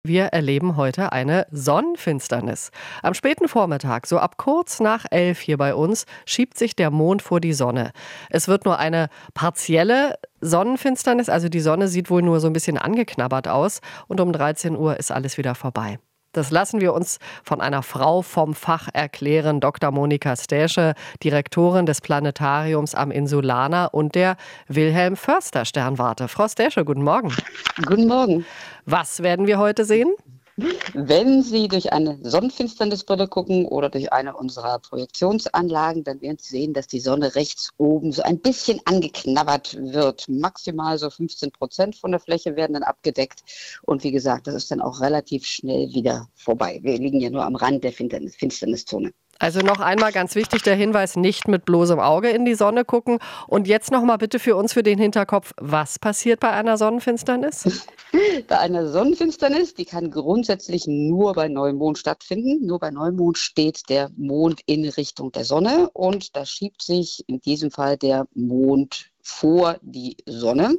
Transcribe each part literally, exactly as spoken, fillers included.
Wir erleben heute eine Sonnenfinsternis. Am späten Vormittag, so ab kurz nach elf hier bei uns, schiebt sich der Mond vor die Sonne. Es wird nur eine partielle Sonnenfinsternis, also die Sonne sieht wohl nur so ein bisschen angeknabbert aus und um dreizehn Uhr ist alles wieder vorbei. Das lassen wir uns von einer Frau vom Fach erklären, Doktor Monika Stäsche, Direktorin des Planetariums am Insulaner und der Wilhelm-Förster-Sternwarte. Frau Stäsche, guten Morgen. Guten Morgen. Was werden wir heute sehen? Wenn Sie durch eine Sonnenfinsternisbrille gucken oder durch eine unserer Projektionsanlagen, dann werden Sie sehen, dass die Sonne rechts oben so ein bisschen angeknabbert wird. Maximal so fünfzehn Prozent von der Fläche werden dann abgedeckt. Und wie gesagt, das ist dann auch relativ schnell wieder vorbei. Wir liegen ja nur am Rand der Finsternis- Finsterniszone. Also noch einmal ganz wichtig der Hinweis, nicht mit bloßem Auge in die Sonne gucken. Und jetzt noch mal bitte für uns für den Hinterkopf, was passiert bei einer Sonnenfinsternis? Bei einer Sonnenfinsternis, die kann grundsätzlich nur bei Neumond stattfinden. Nur bei Neumond steht der Mond in Richtung der Sonne und da schiebt sich in diesem Fall der Mond vor die Sonne.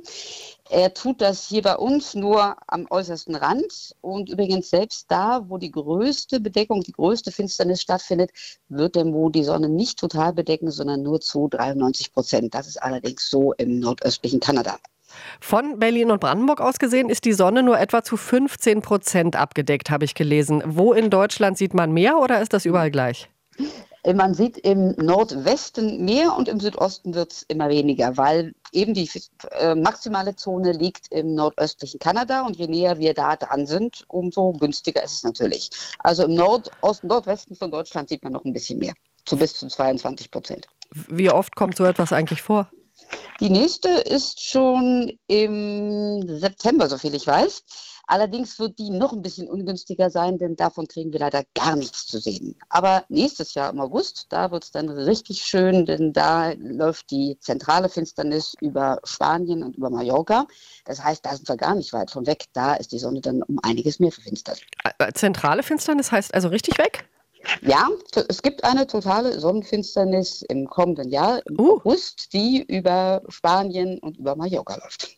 Er tut das hier bei uns nur am äußersten Rand und übrigens selbst da, wo die größte Bedeckung, die größte Finsternis stattfindet, wird der Mond die Sonne nicht total bedecken, sondern nur zu dreiundneunzig Prozent. Das ist allerdings so im nordöstlichen Kanada. Von Berlin und Brandenburg aus gesehen ist die Sonne nur etwa zu fünfzehn Prozent abgedeckt, habe ich gelesen. Wo in Deutschland sieht man mehr oder ist das überall gleich? Man sieht im Nordwesten mehr und im Südosten wird es immer weniger, weil eben die äh, maximale Zone liegt im nordöstlichen Kanada und je näher wir da dran sind, umso günstiger ist es natürlich. Also im Nordosten, Nordwesten von Deutschland sieht man noch ein bisschen mehr, zu bis zu zweiundzwanzig Prozent. Wie oft kommt so etwas eigentlich vor? Die nächste ist schon im September, soviel ich weiß. Allerdings wird die noch ein bisschen ungünstiger sein, denn davon kriegen wir leider gar nichts zu sehen. Aber nächstes Jahr im August, da wird es dann richtig schön, denn da läuft die zentrale Finsternis über Spanien und über Mallorca. Das heißt, da sind wir gar nicht weit von weg. Da ist die Sonne dann um einiges mehr verfinstert. Zentrale Finsternis heißt also richtig weg? Ja, es gibt eine totale Sonnenfinsternis im kommenden Jahr, im uh. August, die über Spanien und über Mallorca läuft.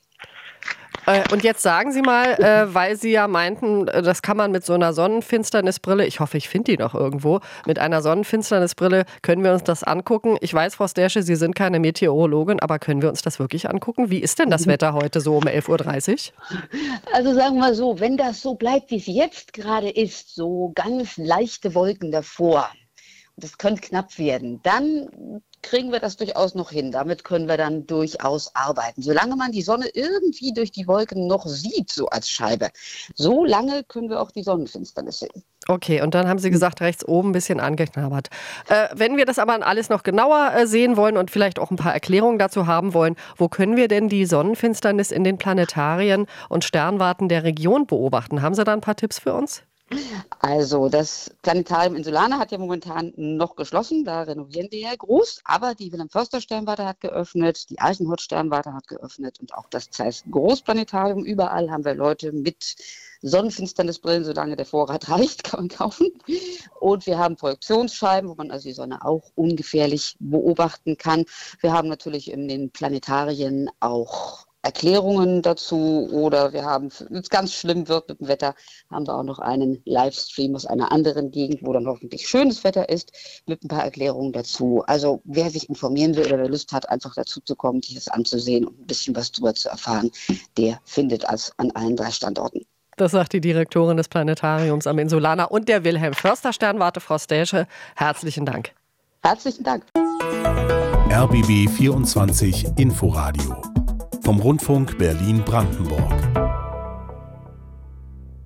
Und jetzt sagen Sie mal, äh, weil Sie ja meinten, das kann man mit so einer Sonnenfinsternisbrille, ich hoffe, ich finde die noch irgendwo, mit einer Sonnenfinsternisbrille können wir uns das angucken. Ich weiß, Frau Stäsche, Sie sind keine Meteorologin, aber können wir uns das wirklich angucken? Wie ist denn das Wetter heute so um elf Uhr dreißig? Also sagen wir mal so, wenn das so bleibt, wie es jetzt gerade ist, so ganz leichte Wolken davor, das könnte knapp werden, dann kriegen wir das durchaus noch hin. Damit können wir dann durchaus arbeiten. Solange man die Sonne irgendwie durch die Wolken noch sieht, so als Scheibe, so lange können wir auch die Sonnenfinsternis sehen. Okay, und dann haben Sie gesagt, rechts oben ein bisschen angeknabbert. Äh, wenn wir das aber alles noch genauer äh, sehen wollen und vielleicht auch ein paar Erklärungen dazu haben wollen, wo können wir denn die Sonnenfinsternis in den Planetarien und Sternwarten der Region beobachten? Haben Sie da ein paar Tipps für uns? Also das Planetarium Insulaner hat ja momentan noch geschlossen, da renovieren wir ja groß, aber die Wilhelm-Förster-Sternwarte hat geöffnet, die Eichenholz-Sternwarte hat geöffnet und auch das Zeiss Großplanetarium. Überall haben wir Leute mit Sonnenfinsternisbrillen, solange der Vorrat reicht, kann man kaufen. Und wir haben Projektionsscheiben, wo man also die Sonne auch ungefährlich beobachten kann. Wir haben natürlich in den Planetarien auch Erklärungen dazu oder wir haben, wenn es ganz schlimm wird mit dem Wetter, haben wir auch noch einen Livestream aus einer anderen Gegend, wo dann hoffentlich schönes Wetter ist, mit ein paar Erklärungen dazu. Also wer sich informieren will oder wer Lust hat, einfach dazu zu kommen, sich das anzusehen und ein bisschen was drüber zu erfahren, der findet es an allen drei Standorten. Das sagt die Direktorin des Planetariums am Insulaner und der Wilhelm-Förster-Sternwarte, Frau Stäsche. Herzlichen Dank. Herzlichen Dank. R B B vierundzwanzig Inforadio vom Rundfunk Berlin-Brandenburg.